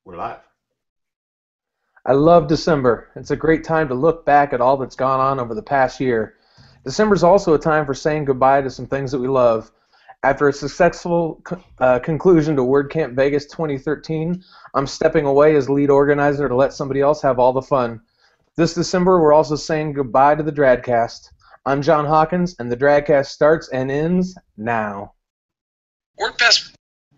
We're live. I love December. It's a great time to look back at all that's gone on over the past year. December is also a time for saying goodbye to some things that we love. After a successful conclusion to WordCamp Vegas 2013, I'm stepping away as lead organizer to let somebody else have all the fun. This December, we're also saying goodbye to the Dradcast. I'm John Hawkins, and the Dradcast starts and ends now. WordPress.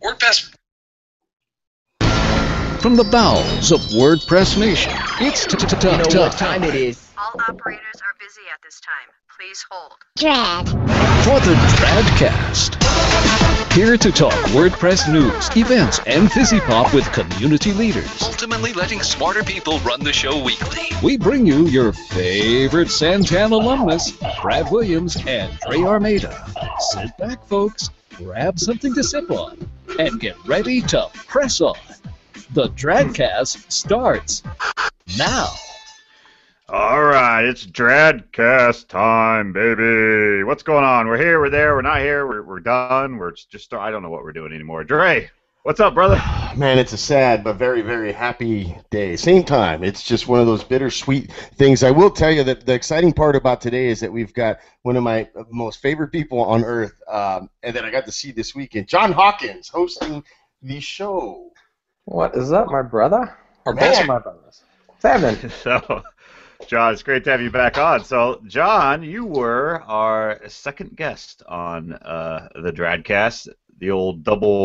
From the bowels of WordPress Nation, it's time it is. All operators are busy at this time. Please hold. Drad. for the Dradcast. Here to talk WordPress news, events, and fizzy pop with community leaders. Ultimately letting smarter people run the show weekly. We bring you your favorite Santan alumnus, Brad Williams and Dre Armada. Sit back, folks, grab something to sip on, and get ready to press on. The Dradcast starts now. All right, it's Dradcast time, baby. What's going on? We're here, we're there, we're not here, we're done. We're just, I don't know what we're doing anymore. Dre, what's up, brother? Man, it's a sad but very, very happy day. Same time, it's just one of those bittersweet things. I will tell you that the exciting part about today is that we've got one of my most favorite people on earth, and that I got to see this weekend, John Hawkins, hosting the show. What is up, my brother? Or both of my brothers? Seven. So, John, it's great to have you back on. So, John, you were our second guest on the Dradcast, the old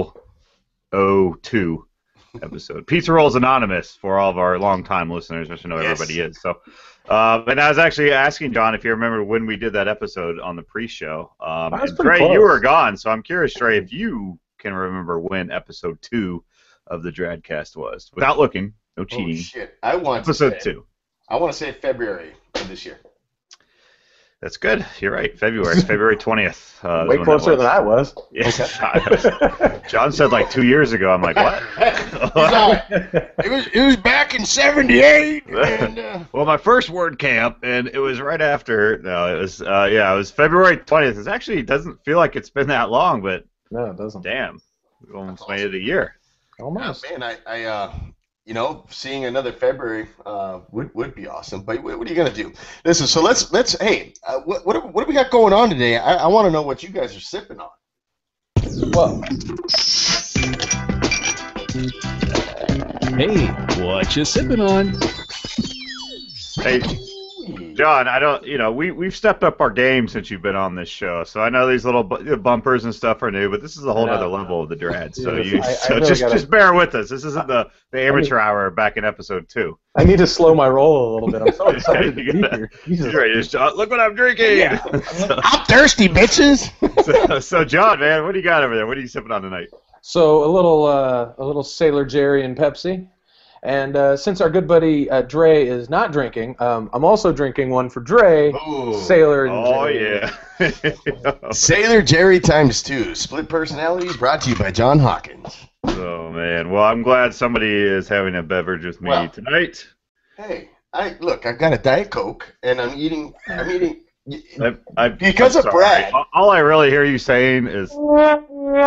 002 episode. Pizza Rolls Anonymous for all of our longtime listeners, which I know everybody is. So, and I was actually asking John if you remember when we did that episode on the pre-show. And Trey, close. you were gone, so I'm curious, Trey, if you can remember when episode 2 of the Dradcast was. Without looking, no cheating. Oh, shit. I want Episode to say, 2. I want to say February of this year. That's good. You're right. February 20th. Way closer than I was. Yeah. John said like 2 years ago. I'm like, what? It was back in '78. And, well, my first WordCamp, and it was right after. No, it was it was February 20th. It actually doesn't feel like it's been that long, but No, it doesn't. damn, we almost made it a year. Almost. man, I seeing another February would be awesome. But what are you gonna do? Listen, so let's hey, what do we got going on today? I want to know what you guys are sipping on. Well, Hey, what you sipping on? Hey, John, we've stepped up our game since you've been on this show. So I know these little bumpers and stuff are new, but this is a whole other level of the Drad. So just bear with us. This isn't the amateur hour back in episode 2. I need to slow my roll a little bit. I'm so excited to be here. Jesus. Look what I'm drinking. Yeah. I'm thirsty, bitches. So John, man, what do you got over there? What are you sipping on tonight? So a little Sailor Jerry and Pepsi. And since our good buddy Dre is not drinking, I'm also drinking one for Dre, Sailor and Jerry. Yeah. Sailor Jerry × 2. Split personalities brought to you by John Hawkins. Oh, man. Well, I'm glad somebody is having a beverage with me tonight. Hey, I've got a Diet Coke, and I'm eating because I'm of sorry. Brad. All I really hear you saying is... That's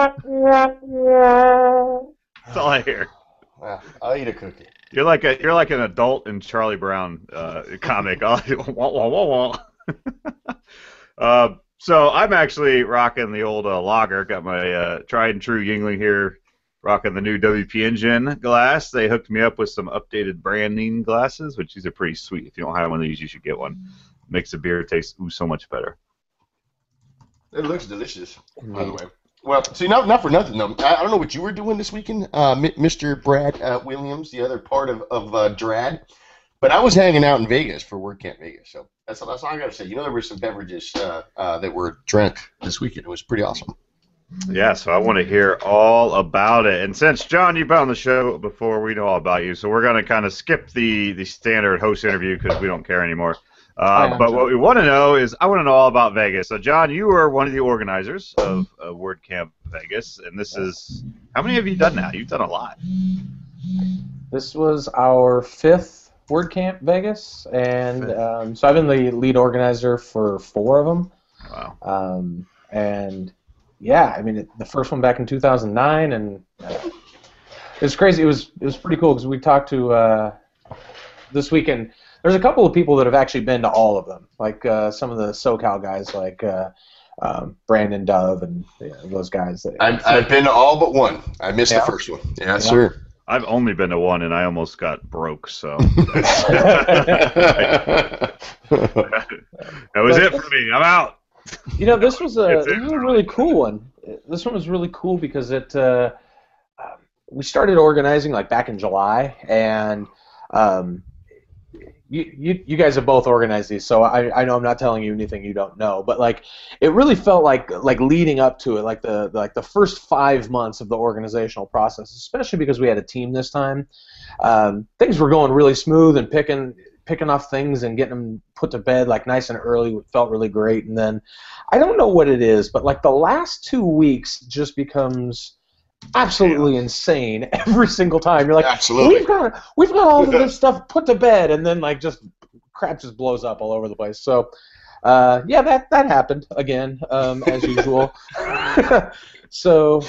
all I hear. Well, I'll eat a cookie. You're like an adult in Charlie Brown comic. Wah, wah, wah. So I'm actually rocking the old lager. Got my tried and true Yuengling here, rocking the new WP Engine glass. They hooked me up with some updated branding glasses, which these are pretty sweet. If you don't have one of these, you should get one. Makes the beer taste so much better. It looks delicious, by the way. Well, see, not for nothing, though. I don't know what you were doing this weekend, Mr. Brad Williams, the other part of Drad, but I was hanging out in Vegas for WordCamp Vegas, so that's all I got to say. There were some beverages that were drank this weekend. It was pretty awesome. Yeah, so I want to hear all about it. And since, John, you've been on the show before, we know all about you, so we're going to kind of skip the standard host interview because we don't care anymore. But what we want to know is, I want to know all about Vegas. So, John, you were one of the organizers of WordCamp Vegas, and this is, how many have you done now? You've done a lot. This was our 5th WordCamp Vegas, and so I've been the lead organizer for 4 of them. Wow. And yeah, I mean, the first one back in 2009, and It's crazy. It was pretty cool because we talked to this weekend. There's a couple of people that have actually been to all of them, like some of the SoCal guys, like Brandon Dove and those guys. I've been to all but one. I missed the first one. Yeah, sir. I've only been to one, and I almost got broke. So that was it for me. I'm out. This was a really cool one. This one was really cool because we started organizing like back in July, and you guys have both organized these, so I know I'm not telling you anything you don't know, but like it really felt like leading up to it, like the first 5 months of the organizational process, especially because we had a team this time. Things were going really smooth and picking off things and getting them put to bed like nice and early. It felt really great, and then I don't know what it is, but like the last 2 weeks just becomes absolutely insane every single time. You're like, absolutely. We've got all of this stuff put to bed, and then like just crap just blows up all over the place. So that happened again, as usual. So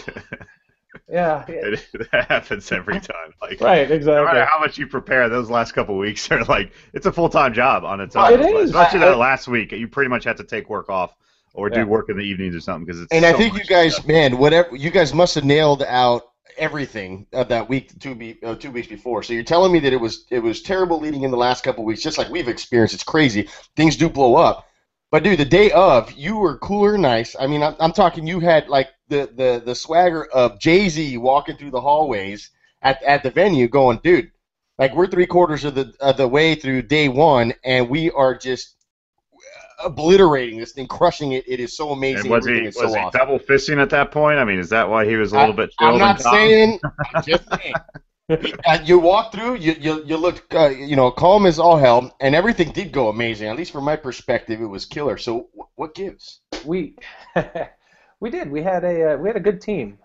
that happens every time. Like, right, exactly. No matter how much you prepare, those last couple weeks are like it's a full-time job on its own. It is. Especially that last week, you pretty much have to take work off. Or do work in the evenings or something because it's. And I think you guys, you guys must have nailed out everything of that week, 2 weeks before. So you're telling me that it was terrible leading in the last couple of weeks, just like we've experienced. It's crazy. Things do blow up. But dude, the day of, you were cooler, nice. I mean, I'm talking. You had like the swagger of Jay-Z walking through the hallways at the venue, going, dude, like we're 3/4 of the way through day one, and we are just obliterating this thing, crushing it. It is so amazing. And was he double fisting at that point? I mean, is that why he was a little bit chilled? I'm not saying. I'm just saying. You walk through. You looked calm as all hell, and everything did go amazing. At least from my perspective, it was killer. So what gives? We did. We had a good team.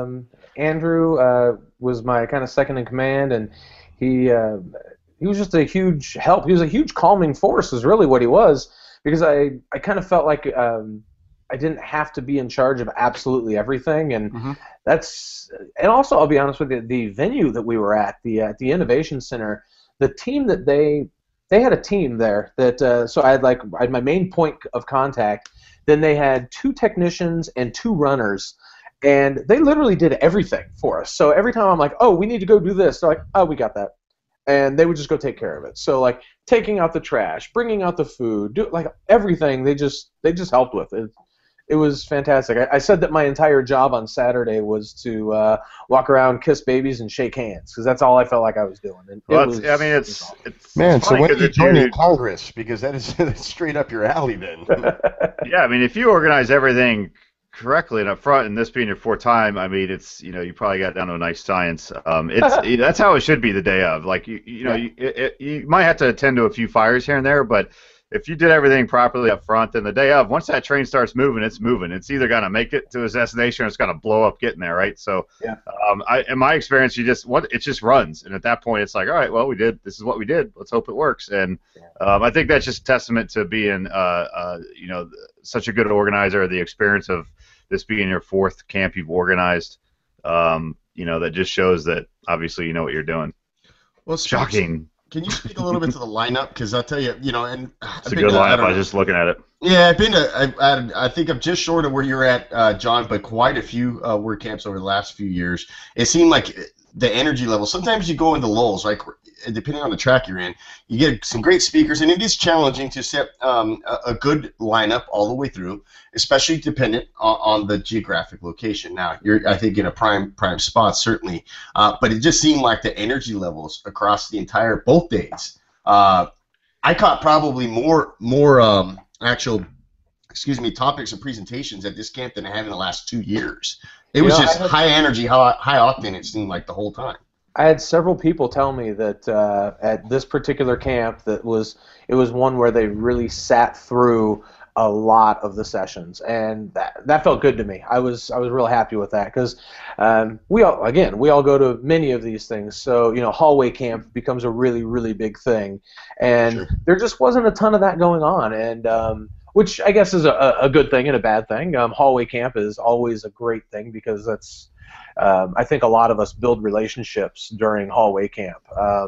Andrew was my kind of second in command, and he was just a huge help. He was a huge calming force. Is really what he was. Because I kind of felt like I didn't have to be in charge of absolutely everything, and and also I'll be honest with you, the venue that we were at, the Innovation Center, the team that they had a team there that so I had my main point of contact, then they had 2 technicians and 2 runners, and they literally did everything for us. So every time I'm like, oh, we need to go do this, they're like, oh, we got that. And they would just go take care of it. So like taking out the trash, bringing out the food, like everything, they just helped with it. It was fantastic. I said that my entire job on Saturday was to walk around, kiss babies, and shake hands because that's all I felt like I was doing. And it's man. So when did you join in Congress? Because that's straight up your alley then. Yeah, I mean, if you organize everything correctly and up front, and this being your 4th time, I mean, it's you probably got down to a nice science. It's that's how it should be the day of. Like you might have to attend to a few fires here and there, but if you did everything properly up front, then the day of, once that train starts moving, it's moving. It's either gonna make it to its destination or it's gonna blow up getting there, right? So, in my experience, it just runs, and at that point, it's like, all right, well, this is what we did. Let's hope it works. And I think that's just a testament to being such a good organizer, the experience of this being your 4th camp you've organized, that just shows that obviously you know what you're doing. Well, shocking. Can you speak a little bit to the lineup? Because I'll tell you, and it's a good lineup. I was just looking at it. Yeah, I think I'm just short of where you're at, John, but quite a few work camps over the last few years. It seemed like the energy level. Sometimes you go into lulls, like depending on the track you're in, you get some great speakers, and it is challenging to set a good lineup all the way through, especially dependent on the geographic location. Now, you're, I think, in a prime spot, certainly, but it just seemed like the energy levels across the entire both days. I caught probably more actual, topics and presentations at this camp than I have in the last 2 years. It was just high energy, high octane. It seemed like the whole time. I had several people tell me that at this particular camp it was one where they really sat through a lot of the sessions, and that felt good to me. I was real happy with that because we all go to many of these things. So hallway camp becomes a really, really big thing, and there just wasn't a ton of that going on, and which I guess is a good thing and a bad thing. Hallway camp is always a great thing because I think a lot of us build relationships during hallway camp.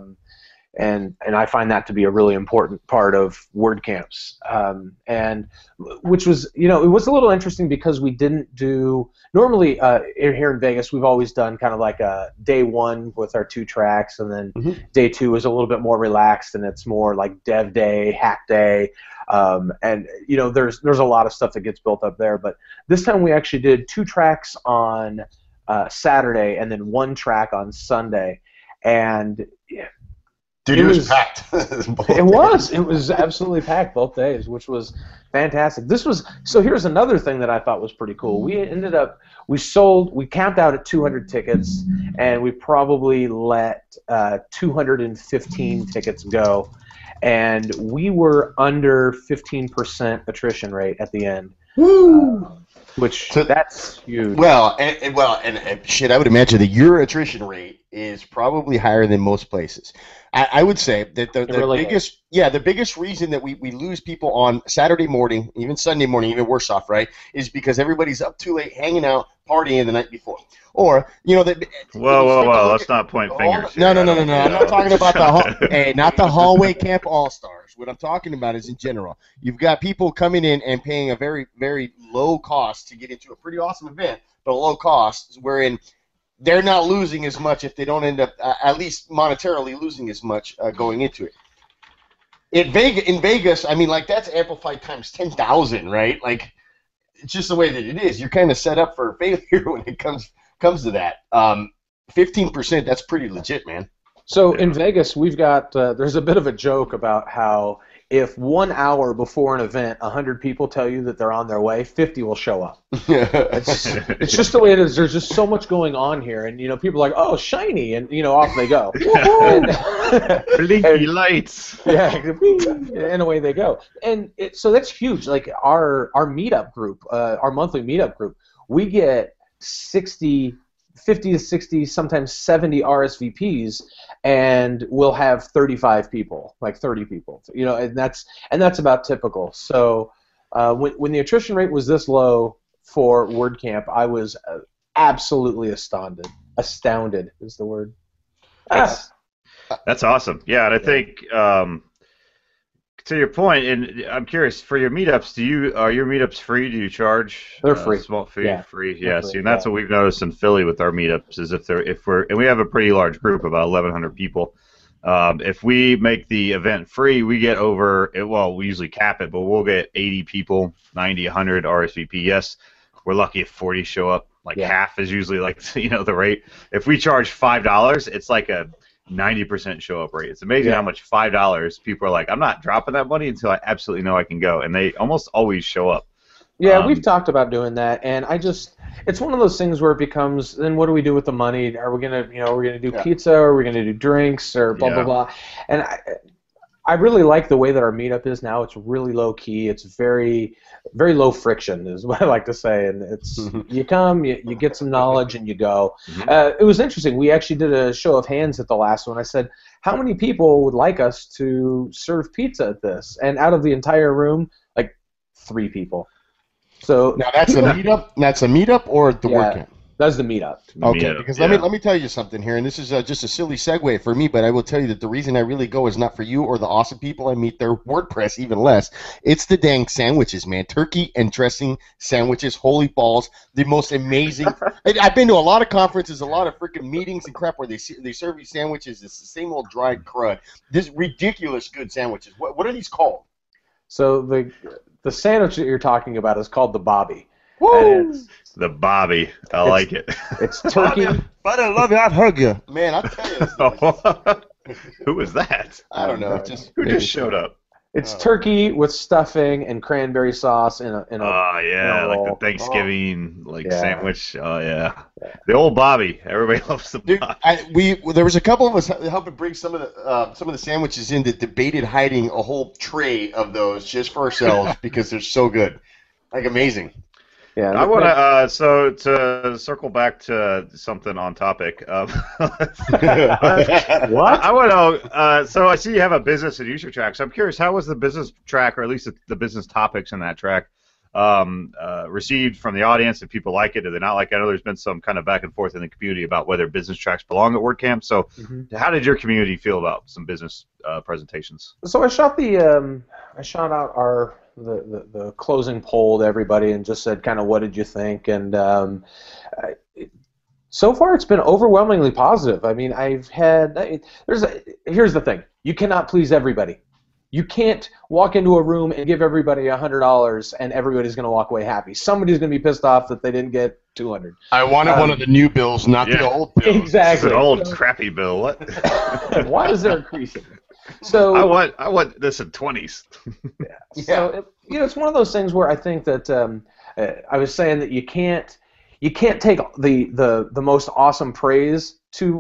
And I find that to be a really important part of word camps, and which was, it was a little interesting because we didn't do normally here in Vegas. We've always done kind of like a day one with our 2 tracks, and then day 2 is a little bit more relaxed, and it's more like dev day, hack day, and there's a lot of stuff that gets built up there. But this time we actually did 2 tracks on Saturday and then 1 track on Sunday, and dude, it was packed. It was absolutely packed both days, which was fantastic. So here's another thing that I thought was pretty cool. We camped out at 200 tickets, and we probably let 215 tickets go, and we were under 15% attrition rate at the end. Woo! That's huge. Well, and shit, I would imagine that your attrition rate is probably higher than most places. I would say that the biggest reason that we lose people on Saturday morning, even Sunday morning, even worse off, right, is because everybody's up too late, hanging out, partying the night before. Or, Whoa, let's not point fingers. No. I'm not talking about not the hallway camp all-stars. What I'm talking about is in general. You've got people coming in and paying a very, very low cost to get into a pretty awesome event, but a low cost, wherein they're not losing as much if they don't end up, at least monetarily, losing as much going into it. In Vegas, I mean, like, that's amplified times 10,000, right? Like, it's just the way that it is. You're kind of set up for failure when it comes to that. 15%, that's pretty legit, man. So in Vegas, we've got there's a bit of a joke about how if 1 hour before an event, 100 people tell you that they're on their way, 50 will show up. It's just the way it is. There's just so much going on here, and people are like, oh, shiny, and off they go. Blinky lights. Yeah, and away they go. And so that's huge. Like our meetup group, our monthly meetup group, we get 50 to 60, sometimes 70 RSVPs, and we'll have 35 people, like 30 people, and that's about typical. So when the attrition rate was this low for WordCamp, I was absolutely astounded. Astounded is the word. That's awesome. Yeah, and I think to your point, and I'm curious, for your meetups, are your meetups free? Do you charge? They're free. Small fee, yeah. Free. Yeah. See, and that's what we've noticed in Philly with our meetups is and we have a pretty large group, about 1,100 people. If we make the event free, we get we usually cap it, but we'll get 80 people, 90, 100 RSVP. Yes, we're lucky if 40 show up. Half is usually the rate. If we charge $5, it's like a 90% show up rate. It's amazing how much $5 people are like, I'm not dropping that money until I absolutely know I can go, and they almost always show up. Yeah, we've talked about doing that, and it's one of those things where it becomes, then what do we do with the money? Are we gonna do pizza, or are we gonna do drinks, or blah blah blah? And I really like the way that our meetup is now. It's really low key. It's very, very low friction, is what I like to say. And it's you come, you get some knowledge, and you go. It was interesting. We actually did a show of hands at the last one. I said, how many people would like us to serve pizza at this? And out of the entire room, 3 people. So now that's a meetup. That's a meetup or the WordCamp? That's the meetup. Okay, because let me tell you something here, and this is just a silly segue for me, but I will tell you that the reason I really go is not for you or the awesome people I meet. Their WordPress, even less. It's the dang sandwiches, man. Turkey and dressing sandwiches. Holy balls, the most amazing. I've been to a lot of conferences, a lot of freaking meetings and crap where they serve you sandwiches. It's the same old dried crud. This ridiculous good sandwiches. What are these called? So the sandwich that you're talking about is called the Bobby. Woo! The Bobby. I like it. It's turkey. But I love you. I'd hug you. Man, I'll tell you. Who was that? I don't know. Who just showed up? It's turkey with stuffing and cranberry sauce in a like the Thanksgiving sandwich. Oh yeah. The old Bobby. Everybody loves the Bobby. There was a couple of us helping bring some of the sandwiches in that debated hiding a whole tray of those just for ourselves because they're so good. Amazing. Yeah, I want to so to circle back to something on topic. What? I want to know. So I see you have a business and user track. So I'm curious, how was the business track, or at least the business topics in that track, received from the audience? If people like it, do they not like it? I know there's been some kind of back and forth in the community about whether business tracks belong at WordCamp. So, how did your community feel about some business presentations? So I shot I shot out the closing poll to everybody and just said kind of what did you think, and so far it's been overwhelmingly positive. I mean, here's the thing: you cannot please everybody. You can't walk into a room and give everybody $100 and everybody's going to walk away happy. Somebody's going to be pissed off that they didn't get $200. I wanted one of the new bills, not the old bill. Exactly. It's an old crappy bill. What? Why is there increasing? So I want this in 20s. Yeah. So it's one of those things where I think that I was saying that you can't take the most awesome praise too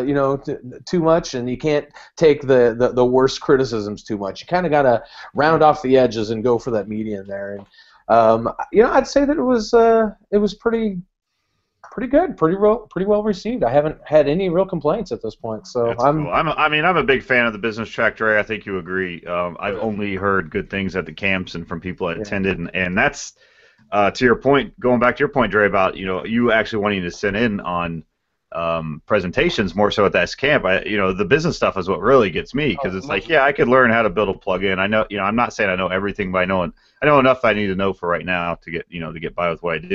much, and you can't take the worst criticisms too much. You kind of got to round off the edges and go for that median there. And I'd say that it was pretty good, pretty well received. I haven't had any real complaints at this point. So That's cool. I'm a big fan of the business track, Dre. I think you agree. I've only heard good things at the camps and from people that attended, and that's to your point. Going back to your point, Dre, about you actually wanting to send in on presentations more so at that camp. The business stuff is what really gets me, because it's like, I could learn how to build a plugin. I know, I'm not saying I know everything, but I know enough I need to know for right now to get by with what I do.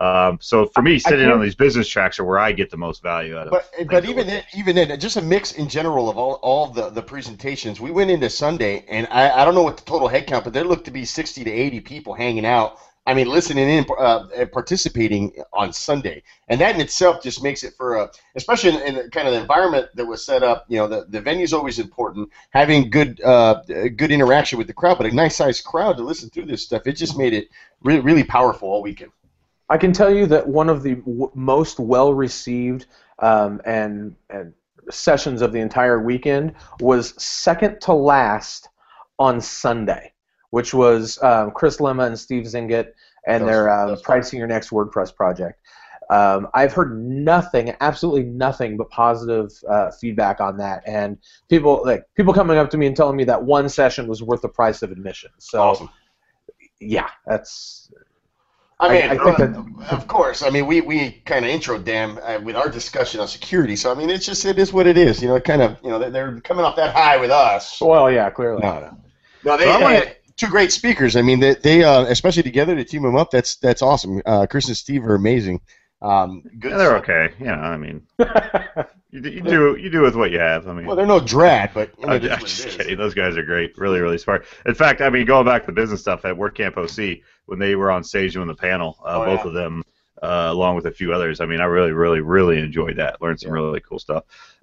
So for me, sitting on these business tracks are where I get the most value out of. But even then, just a mix in general of all the presentations. We went into Sunday, and I don't know what the total head count, but there looked to be 60 to 80 people hanging out. I mean, listening in, participating on Sunday, and that in itself just makes it for especially in the kind of the environment that was set up. The venue's always important. Having good interaction with the crowd, but a nice sized crowd to listen through this stuff. It just made it really, really powerful all weekend. I can tell you that one of the most well-received and sessions of the entire weekend was second to last on Sunday, which was Chris Lima and Steve Zingett and their Pricing Your Next WordPress project. I've heard absolutely nothing but positive feedback on that, and people coming up to me and telling me that one session was worth the price of admission. So, awesome. Yeah, that's. I mean, I think that, of course. I mean, we kind of intro Dan with our discussion on security. So I mean, it is what it is. They're coming off that high with us. Well, yeah, clearly. No, they had two great speakers. I mean, they especially together to team them up. That's awesome. Chris and Steve are amazing. Good. Yeah, they're okay. I mean, you do with what you have. I mean, well, they're no drag, but I'm just kidding. Those guys are great. Really, really smart. In fact, I mean, going back to the business stuff at WordCamp OC, when they were on stage doing the panel, both of them, along with a few others. I mean, I really, really, really enjoyed that. Learned some really cool stuff.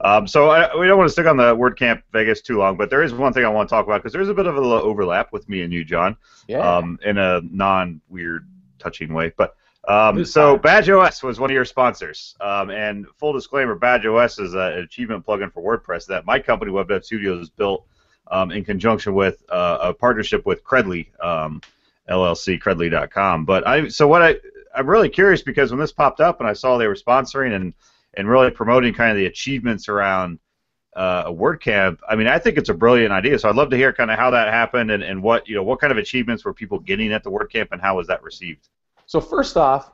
So we don't want to stick on the WordCamp Vegas too long, but there is one thing I want to talk about, because there's a bit of an overlap with me and you, John, in a non-weird, touching way. But so BadgeOS was one of your sponsors, and full disclaimer, BadgeOS is an achievement plugin for WordPress that my company, WebDev Studios, built in conjunction with a partnership with Credly, LLC, Credly.com. But I'm really curious, because when this popped up and I saw they were sponsoring and really promoting kind of the achievements around a WordCamp, I mean, I think it's a brilliant idea. So I'd love to hear kind of how that happened and what kind of achievements were people getting at the WordCamp, and how was that received? So first off,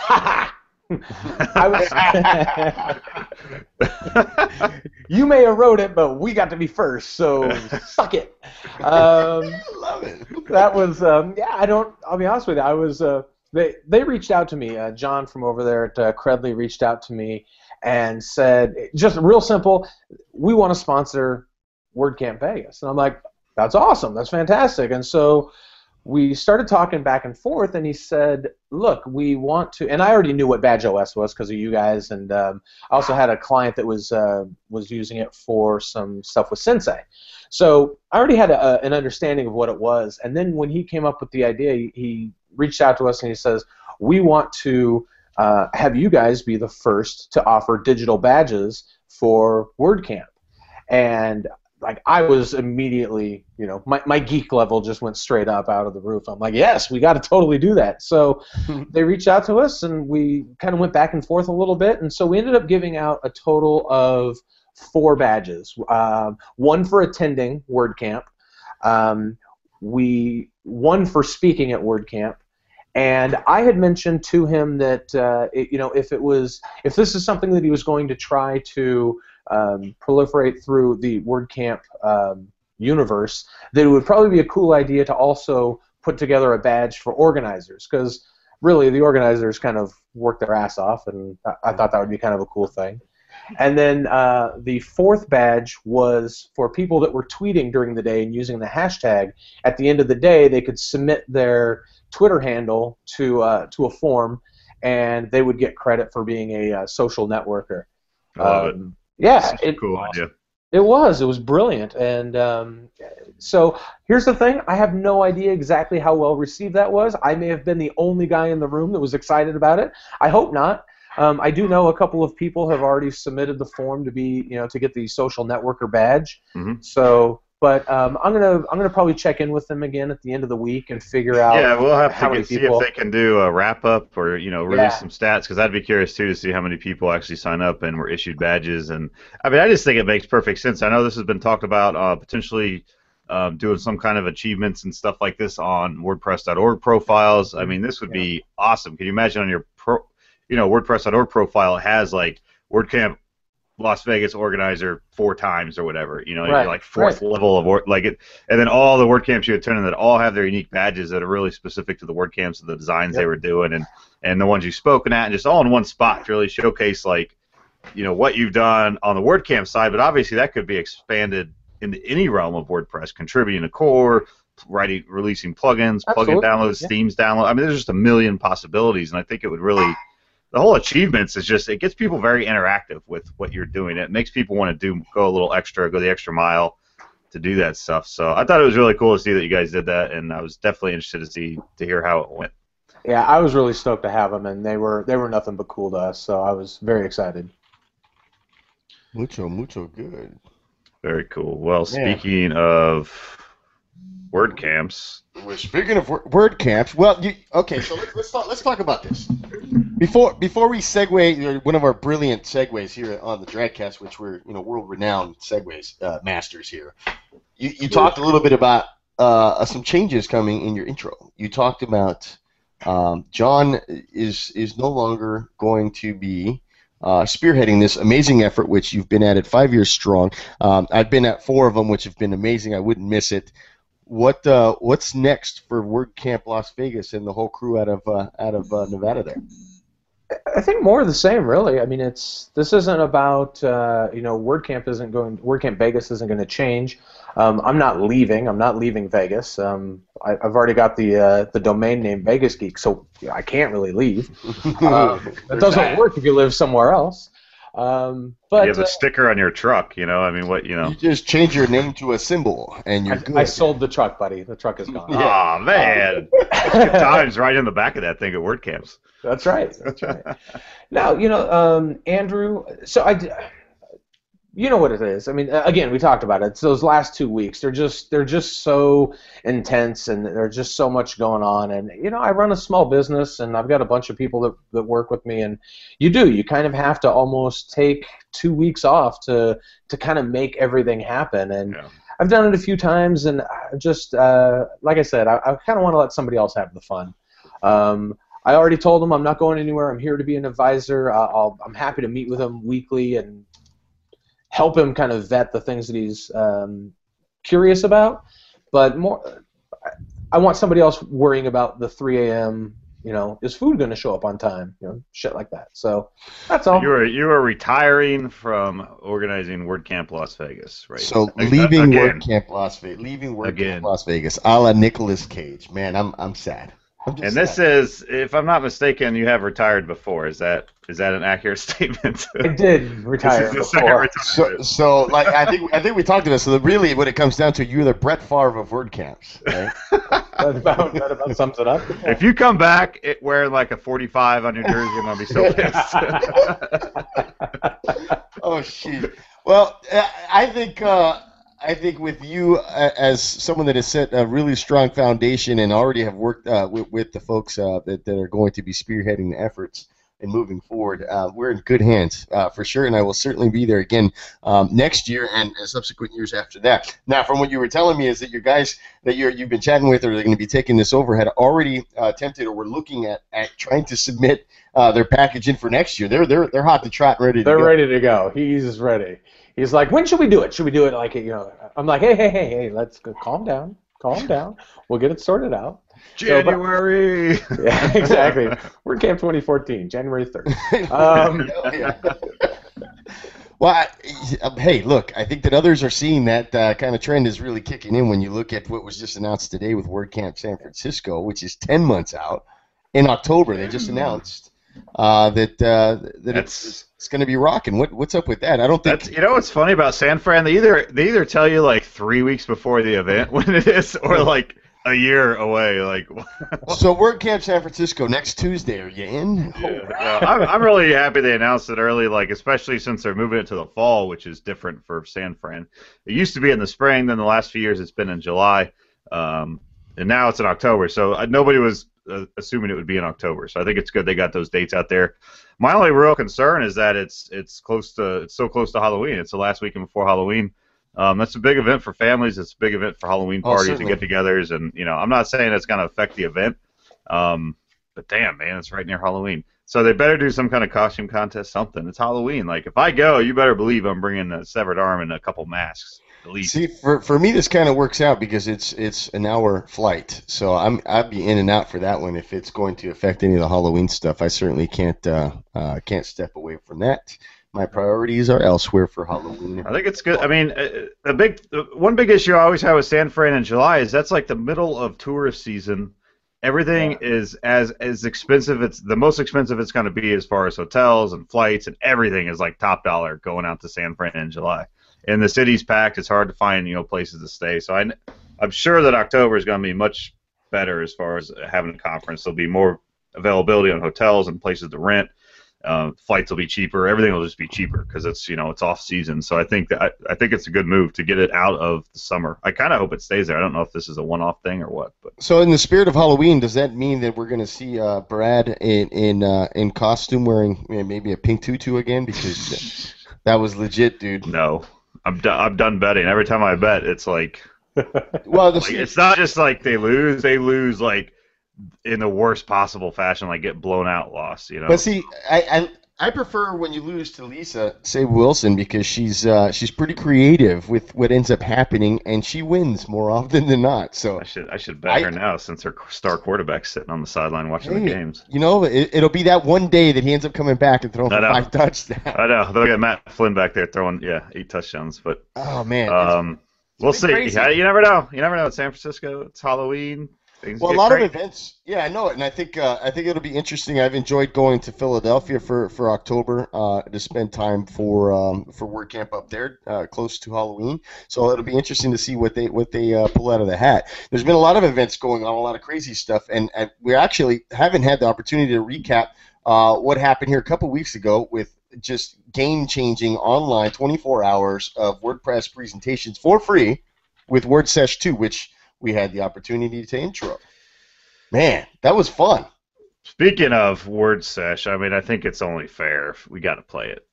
you may have wrote it, but we got to be first, so suck it. I love it. That was I'll be honest with you. I was they reached out to me. John from over there at Credly reached out to me and said, just real simple, we want to sponsor WordCamp Vegas, and I'm like, that's awesome, that's fantastic, and so. We started talking back and forth, and he said, look, we want to, and I already knew what BadgeOS was because of you guys, and I also had a client that was using it for some stuff with Sensei. So I already had an understanding of what it was, and then when he came up with the idea, he reached out to us and he says, we want to have you guys be the first to offer digital badges for WordCamp. And like, I was immediately, my geek level just went straight up out of the roof. I'm like, yes, we got to totally do that. So they reached out to us, and we kind of went back and forth a little bit, and so we ended up giving out a total of 4 badges. One for attending WordCamp, one for speaking at WordCamp, And I had mentioned to him that if this is something that he was going to try to proliferate through the WordCamp universe, that it would probably be a cool idea to also put together a badge for organizers, because really the organizers kind of work their ass off, and I thought that would be kind of a cool thing. And then the fourth badge was for people that were tweeting during the day and using the hashtag. At the end of the day, they could submit their Twitter handle to a form, and they would get credit for being a social networker. Love it. Yeah, That's a cool idea. It was brilliant. And so here's the thing: I have no idea exactly how well received that was. I may have been the only guy in the room that was excited about it. I hope not. I do know a couple of people have already submitted the form to get the social networker badge. Mm-hmm. So, but I'm gonna probably check in with them again at the end of the week and figure out. Yeah, we'll have how to many see people. if they can do a wrap up or release some stats, because I'd be curious too to see how many people actually sign up and were issued badges. And I mean, I just think it makes perfect sense. I know this has been talked about potentially doing some kind of achievements and stuff like this on WordPress.org profiles. I mean, this would be awesome. Can you imagine on your WordPress.org profile, it has like WordCamp Las Vegas organizer 4 times or whatever, you're like 4th level of and then all the WordCamps you attend that all have their unique badges that are really specific to the WordCamps and the designs they were doing, and the ones you've spoken at, and just all in one spot to really showcase what you've done on the WordCamp side. But obviously that could be expanded into any realm of WordPress, contributing to core, releasing plugins, plugin downloads, themes download. I mean, there's just a million possibilities, and I think it would really. The whole achievements is just, it gets people very interactive with what you're doing. It makes people want to go a little extra, go the extra mile to do that stuff. So I thought it was really cool to see that you guys did that, and I was definitely interested to hear how it went. Yeah, I was really stoked to have them, and they were nothing but cool to us, so I was very excited. Mucho good. Very cool. Well, speaking of WordCamps. We're speaking of WordCamps. Well, so let's talk about this. Before we segue, one of our brilliant segues here on the Dragcast, which we're world-renowned segues masters here. You talked a little bit about some changes coming in your intro. You talked about John is no longer going to be spearheading this amazing effort, which you've been at it 5 years strong. I've been at 4 of them, which have been amazing. I wouldn't miss it. What's next for WordCamp Las Vegas and the whole crew out of Nevada there? I think more of the same, really. I mean, this isn't about WordCamp Vegas isn't going to change. I'm not leaving. I'm not leaving Vegas. I've already got the domain name Vegas Geek, so I can't really leave. That doesn't work if you live somewhere else. But you have a sticker on your truck, I mean, what. You just change your name to a symbol, and you're good. I sold the truck, buddy. The truck is gone. Oh, man. Good times right in the back of that thing at WordCamps. That's right. Now, Andrew, so you know what it is. I mean, again, we talked about it. It's those last 2 weeks. They're just so intense, and there's just so much going on. And I run a small business, and I've got a bunch of people that work with me. And you kind of have to almost take 2 weeks off to kind of make everything happen. And I've done it a few times, and just like I said, I kind of want to let somebody else have the fun. I already told him I'm not going anywhere. I'm here to be an advisor. I'm happy to meet with him weekly and help him kind of vet the things that he's curious about. But more, I want somebody else worrying about the 3 a.m. Is food going to show up on time? Shit like that. So that's all. You are retiring from organizing WordCamp Las Vegas, right? So leaving WordCamp Las Vegas, a la Nicolas Cage. Man, I'm sad. And this is, if I'm not mistaken, you have retired before. Is that an accurate statement? I did retire before. So like I think we talked about this. So really, what it comes down to, you're the Brett Favre of WordCamps, right? that about sums it up. If you come back wearing like a 45 on your jersey, I'm gonna be so pissed. Oh shoot. Well, I think with you as someone that has set a really strong foundation and already have worked with the folks that are going to be spearheading the efforts, and moving forward, we're in good hands for sure, and I will certainly be there again next year and subsequent years after that. Now, from what you were telling me is that your guys that you've been chatting with or they're going to be taking this over had already attempted or were looking at trying to submit their package in for next year. They're hot to trot and ready to go. They're ready to go. He's ready. He's like, when should we do it? Should we do it like, I'm like, hey, let's go. Calm down. We'll get it sorted out. January. Yeah, exactly. We're in Camp 2014, January 3rd. Well, hey, look, I think that others are seeing that kind of trend is really kicking in when you look at what was just announced today with WordCamp San Francisco, which is 10 months out. In October, they just announced that it's going to be rocking. What's up with that? I don't think. What's funny about San Fran? They either tell you like 3 weeks before the event when it is, or like a year away. Like. So WordCamp San Francisco next Tuesday. Are you in? Yeah, I'm really happy they announced it early. Like, especially since they're moving it to the fall, which is different for San Fran. It used to be in the spring. Then the last few years it's been in July, and now it's in October. So nobody was assuming it would be in October. So I think it's good they got those dates out there. My only real concern is that it's so close to Halloween. It's the last weekend before Halloween. That's a big event for families. It's a big event for Halloween parties and get-togethers. And I'm not saying it's going to affect the event, but damn, man, it's right near Halloween. So they better do some kind of costume contest, something. It's Halloween. Like, if I go, you better believe I'm bringing a severed arm and a couple masks. At least. See, for me, this kind of works out because it's an hour flight, so I'd be in and out for that one. If it's going to affect any of the Halloween stuff, I certainly can't step away from that. My priorities are elsewhere for Halloween. I think it's good. I mean, one big issue I always have with San Fran in July is that's like the middle of tourist season. Everything is as expensive. It's the most expensive it's going to be as far as hotels and flights, and everything is like top dollar going out to San Fran in July. And the city's packed. It's hard to find places to stay. So I'm sure that October is going to be much better as far as having a conference. There'll be more availability on hotels and places to rent. Flights will be cheaper. Everything will just be cheaper because it's it's off season. So I think it's a good move to get it out of the summer. I kind of hope it stays there. I don't know if this is a one-off thing or what. But so in the spirit of Halloween, does that mean that we're going to see Brad in costume wearing maybe a pink tutu again? Because that was legit, dude. No. I'm done betting. Every time I bet, it's like, well, it's not just like they lose. They lose like in the worst possible fashion, like get blown out, lost. But see, I prefer when you lose to Lisa Save Wilson because she's pretty creative with what ends up happening, and she wins more often than not. So I should bet her now since her star quarterback's sitting on the sideline watching the games. It'll be that one day that he ends up coming back and throwing for 5 touchdowns. I know they'll get Matt Flynn back there throwing 8 touchdowns. But oh man, we'll see. You never know. You never know. It's San Francisco. It's Halloween. Well, a lot of events. Yeah, I know it, and I think it'll be interesting. I've enjoyed going to Philadelphia for October to spend time for WordCamp up there, close to Halloween. So it'll be interesting to see what they pull out of the hat. There's been a lot of events going on, a lot of crazy stuff, and we actually haven't had the opportunity to recap what happened here a couple weeks ago with just game-changing online 24 hours of WordPress presentations for free with WordSesh 2, which we had the opportunity to intro. Man, that was fun. Speaking of WordSesh, I mean, I think it's only fair. We got to play it.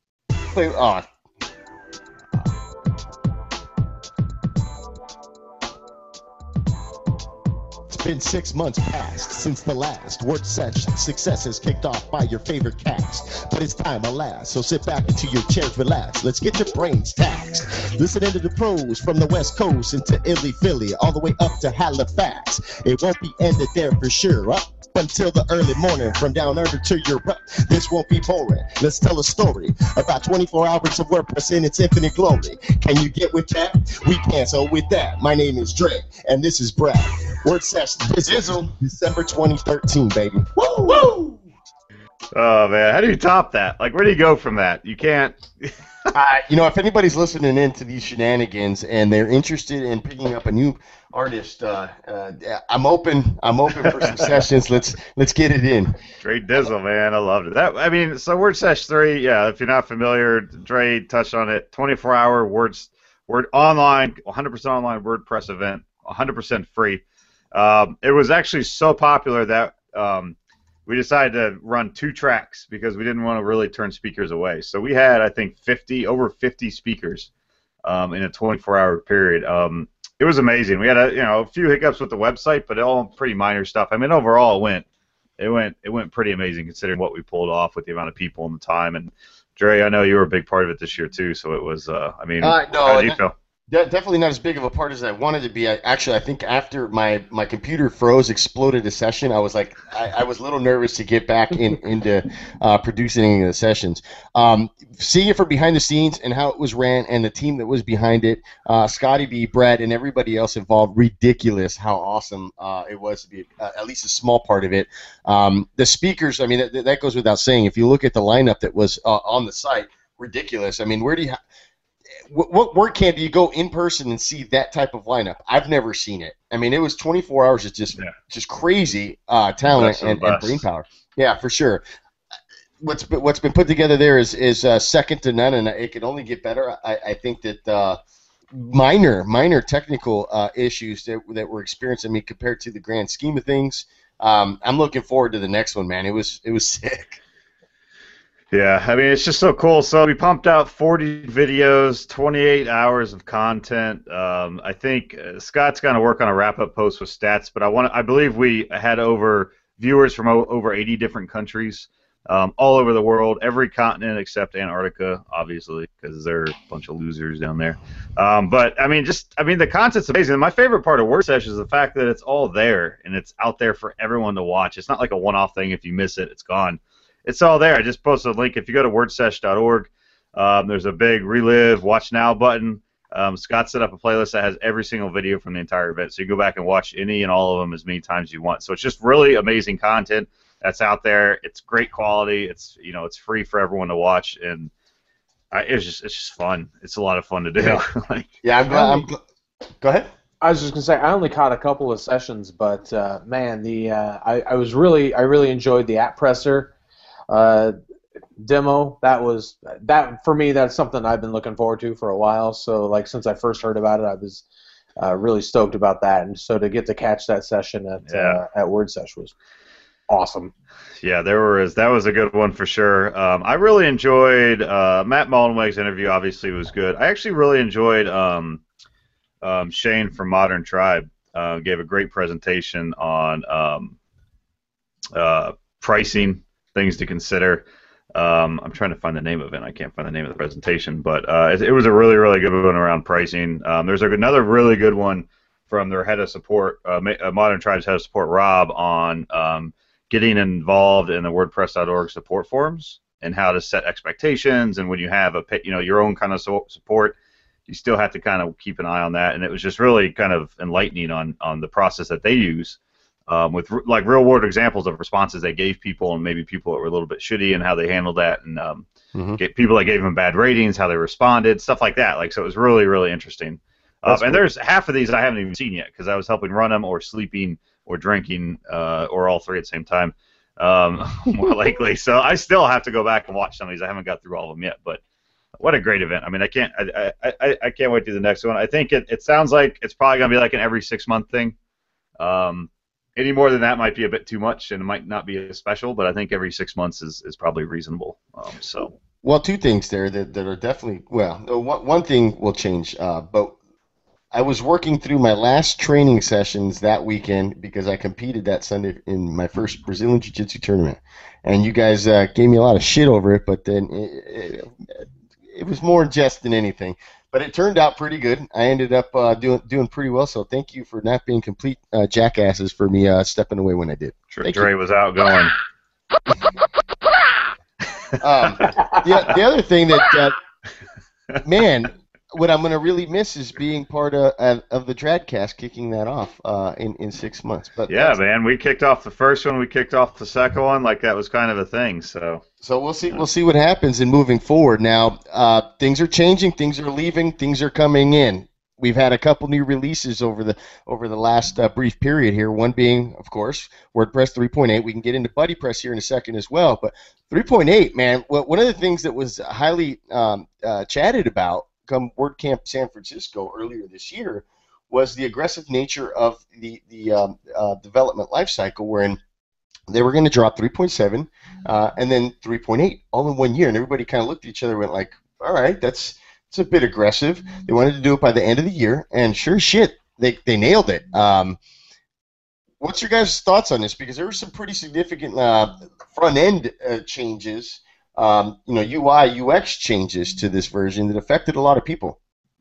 It's been 6 months past since the last WordSesh success has kicked off by your favorite cast. But it's time, alas, so sit back into your chairs, relax. Let's get your brains taxed. Listening to the pros from the West Coast into Philly, all the way up to Halifax. It won't be ended there for sure. Up until the early morning, from down under to Europe. This won't be boring. Let's tell a story about 24 hours of WordPress in its infinite glory. Can you get with that? We can, so with that, my name is Dre, and this is Brad. WordSesh Dizzle, December 2013, baby. Woo! Woo! Oh, man, how do you top that? Like, where do you go from that? You can't... if anybody's listening in to these shenanigans and they're interested in picking up a new artist, I'm open for some sessions. Let's get it in. Dre Dizzle, man, I loved it. So WordSesh 3, yeah, if you're not familiar, Dre touched on it. 24-hour word online, 100% online WordPress event, 100% free. It was actually so popular that we decided to run 2 tracks because we didn't want to really turn speakers away. So we had, I think, over 50 speakers in a 24-hour period. It was amazing. We had a few hiccups with the website, but all pretty minor stuff. I mean, overall, it went pretty amazing considering what we pulled off with the amount of people and the time. And Dre, I know you were a big part of it this year too. So it was. I mean, no, how did you feel? Definitely not as big of a part as I wanted to be. I think after my computer froze, exploded a session, I was like, I was a little nervous to get back into producing any of the sessions. Seeing it from behind the scenes and how it was ran and the team that was behind it, Scotty B, Brad, and everybody else involved, ridiculous how awesome it was to be at least a small part of it. The speakers, I mean, that goes without saying. If you look at the lineup that was on the site, ridiculous. I mean, where do you what WordCamp do you go in person and see that type of lineup? I've never seen it. I mean, it was 24 hours of just crazy talent and brain power. Yeah, for sure. What's been put together there is second to none, and it can only get better. I think that minor technical issues that we're experiencing, I mean, compared to the grand scheme of things, I'm looking forward to the next one, man. It was sick. Yeah, I mean, it's just so cool. So we pumped out 40 videos, 28 hours of content. I think Scott's going to work on a wrap-up post with stats, but I believe we had viewers from over 80 different countries, all over the world, every continent except Antarctica, obviously, because they're a bunch of losers down there. But I mean, the content's amazing. My favorite part of Word Sesh is the fact that it's all there and it's out there for everyone to watch. It's not like a one-off thing. If you miss it, it's gone. It's all there. I just posted a link. If you go to wordsesh.org, there's a big relive, watch now button. Scott set up a playlist that has every single video from the entire event. So you go back and watch any and all of them as many times as you want. So it's just really amazing content that's out there. It's great quality. It's free for everyone to watch, and it's just fun. It's a lot of fun to do. Yeah, I'm glad. Go ahead. I was just gonna say I only caught a couple of sessions, but man, I really enjoyed the app presser demo. That for me, that's something I've been looking forward to for a while. So like since I first heard about it, I was really stoked about that, and so to get to catch that session at WordSesh was awesome. Yeah, that was a good one for sure. I really enjoyed Matt Mullenweg's interview. Obviously, was good. I actually really enjoyed Shane from Modern Tribe. Gave a great presentation on pricing, things to consider. I'm trying to find the name of it. I can't find the name of the presentation, but it was a really, really good one around pricing. There's another really good one from their head of support, Modern Tribe's head of support, Rob, on getting involved in the WordPress.org support forums and how to set expectations. And when you have your own kind of support, you still have to kind of keep an eye on that. And it was just really kind of enlightening on the process that they use. With like real world examples of responses they gave people, and maybe people that were a little bit shitty and how they handled that, and get people that gave them bad ratings, how they responded, stuff like that. Like, so it was really, really interesting. And cool. There's half of these I haven't even seen yet because I was helping run them, or sleeping, or drinking, or all three at the same time, more likely. So I still have to go back and watch some of these. I haven't got through all of them yet, but what a great event! I mean, I can't wait to the next one. I think it sounds like it's probably gonna be like an every 6 month thing. Any more than that might be a bit too much, and it might not be as special, but I think every 6 months is probably reasonable. Well, two things there that are definitely, one thing will change, but I was working through my last training sessions that weekend because I competed that Sunday in my first Brazilian Jiu-Jitsu tournament, and you guys gave me a lot of shit over it, but then it was more jest than anything. But it turned out pretty good. I ended up doing pretty well, so thank you for not being complete jackasses for me stepping away when I did. Dre was outgoing. The other thing that, man, what I'm going to really miss is being part of the Dradcast, kicking that off in 6 months. But yeah, man, we kicked off the first one, we kicked off the second one, like that was kind of a thing. So we'll see what happens in moving forward. Now things are changing, things are leaving, things are coming in. We've had a couple new releases over the last brief period here. One being, of course, WordPress 3.8. We can get into BuddyPress here in a second as well. But 3.8, man, one of the things that was highly chatted about come WordCamp San Francisco earlier this year was the aggressive nature of the development lifecycle, wherein they were going to drop 3.7 and then 3.8 all in 1 year, and everybody kind of looked at each other and went like, all right, it's a bit aggressive. They wanted to do it by the end of the year, and sure as shit, they nailed it. What's your guys' thoughts on this? Because there were some pretty significant front-end changes, UI, UX changes to this version that affected a lot of people.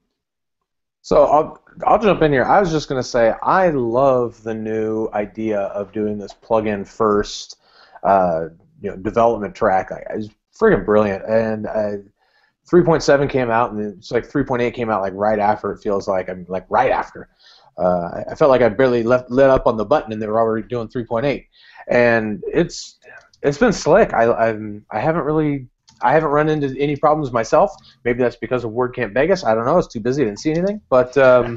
So I'll jump in here. I was just going to say I love the new idea of doing this plugin first, development track. It's freaking brilliant. And 3.7 came out, and it's like 3.8 came out like right after. It feels like right after. I felt like I barely lit up on the button, and they were already doing 3.8. And it's been slick. I haven't run into any problems myself. Maybe that's because of WordCamp Vegas. I don't know. I was too busy. I didn't see anything. But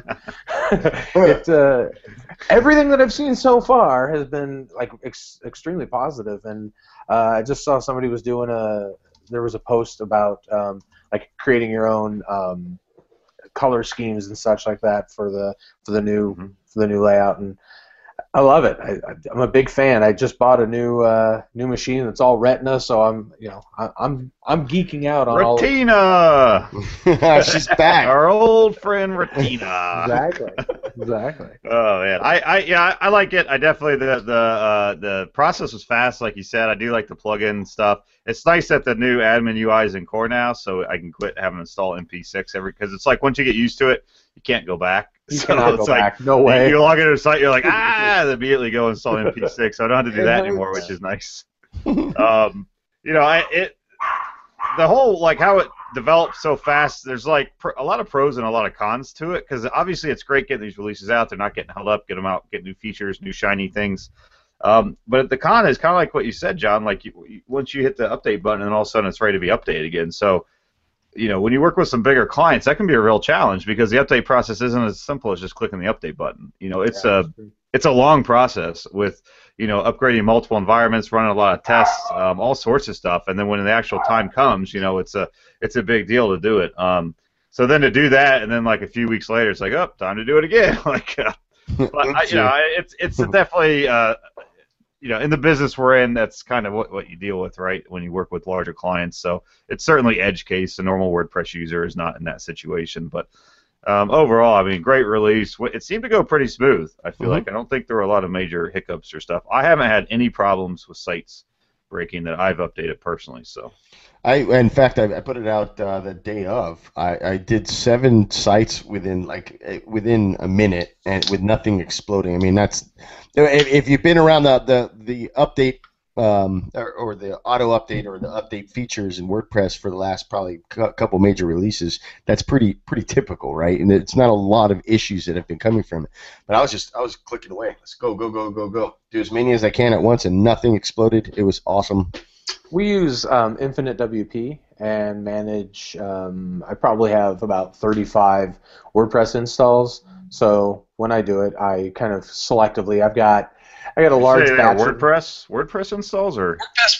everything that I've seen so far has been like extremely positive. And I just saw somebody was doing there was a post about like creating your own color schemes and such like that for the new layout, and I love it. I'm a big fan. I just bought a new machine that's all Retina, so I'm geeking out on Retina. She's back. Our old friend Retina. Exactly. Oh man, I like it. I definitely the process was fast, like you said. I do like the plugin stuff. It's nice that the new admin UI is in core now, so I can quit having to install MP6 because it's like once you get used to it, you can't go back. You cannot go back. No way. You log into a site, you're like, immediately go install MP6. So I don't have to do that anymore, which is nice. The whole like how it developed so fast. There's like a lot of pros and a lot of cons to it because obviously it's great getting these releases out. They're not getting held up. Get them out. Get new features, new shiny things. But the con is kind of like what you said, John. Like once you hit the update button, and all of a sudden it's ready to be updated again. So, when you work with some bigger clients, that can be a real challenge because the update process isn't as simple as just clicking the update button. It's a long process with upgrading multiple environments, running a lot of tests, all sorts of stuff. And then when the actual time comes, it's a big deal to do it. So then to do that, and then like a few weeks later, it's like, oh, time to do it again. It's definitely. In the business we're in, that's kind of what you deal with, right, when you work with larger clients. So it's certainly edge case. A normal WordPress user is not in that situation. But overall, I mean, great release. It seemed to go pretty smooth, I feel like. I don't think there were a lot of major hiccups or stuff. I haven't had any problems with sites breaking that I've updated personally. So, in fact, I put it out the day of. I did 7 sites within a minute, and with nothing exploding. I mean, that's if you've been around the update or the auto update or the update features in WordPress for the last probably couple major releases. That's pretty typical, right? And it's not a lot of issues that have been coming from it. But I was clicking away. Let's go. Do as many as I can at once, and nothing exploded. It was awesome. We use Infinite WP and manage. I probably have about 35 WordPress installs. So when I do it, I kind of selectively. I got a large batch. WordPress installs or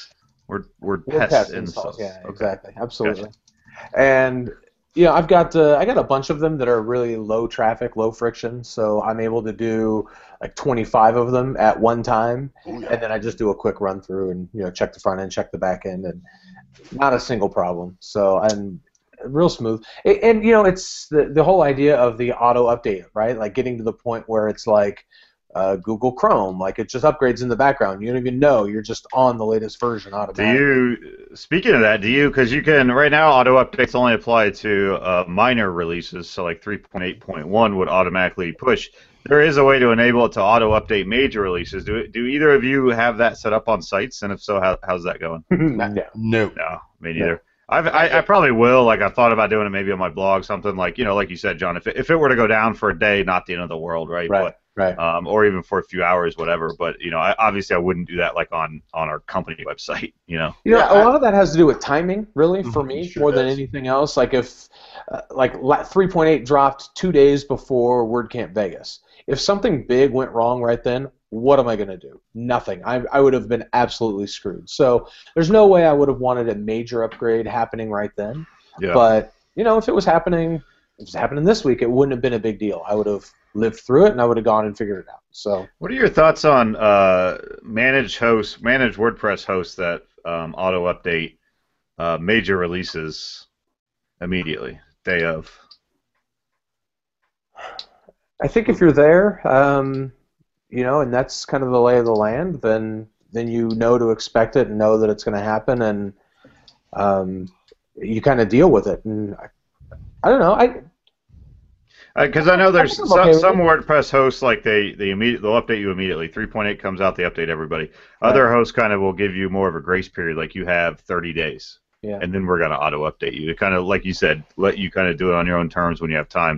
WordPress installs. Yeah, okay. Exactly, absolutely. Gotcha. And I've got a bunch of them that are really low traffic, low friction. So I'm able to do like 25 of them at one time, and then I just do a quick run through and check the front end, check the back end, and not a single problem. So I'm real smooth. And it's the whole idea of the auto update, right? Like getting to the point where it's like Google Chrome, like it just upgrades in the background. You don't even know. You're just on the latest version automatically. Speaking of that, because you can, right now auto updates only apply to minor releases, so like 3.8.1 would automatically push. There is a way to enable it to auto update major releases. Do either of you have that set up on sites? And if so, how's that going? No, me neither. I probably will. Like I've thought about doing it maybe on my blog, something like like you said, John. If it were to go down for a day, not the end of the world, right? Right. Or even for a few hours, whatever. But obviously, I wouldn't do that like on our company website. A lot of that has to do with timing, really, for me, more than anything else. Like if 3.8 dropped 2 days before WordCamp Vegas. If something big went wrong right then, what am I going to do? Nothing. I would have been absolutely screwed. So there's no way I would have wanted a major upgrade happening right then. Yeah. But if it was happening this week, it wouldn't have been a big deal. I would have lived through it, and I would have gone and figured it out. So, what are your thoughts on managed WordPress hosts that auto update major releases immediately, day of? I think if you're there, and that's kind of the lay of the land, then you know to expect it and know that it's going to happen, and you kind of deal with it. And I don't know. Because I know there's some okay WordPress hosts like they'll update you immediately. 3.8 comes out, they update everybody. Other hosts kind of will give you more of a grace period, like you have 30 days, and then we're going to auto update you to kind of, like you said, let you kind of do it on your own terms when you have time.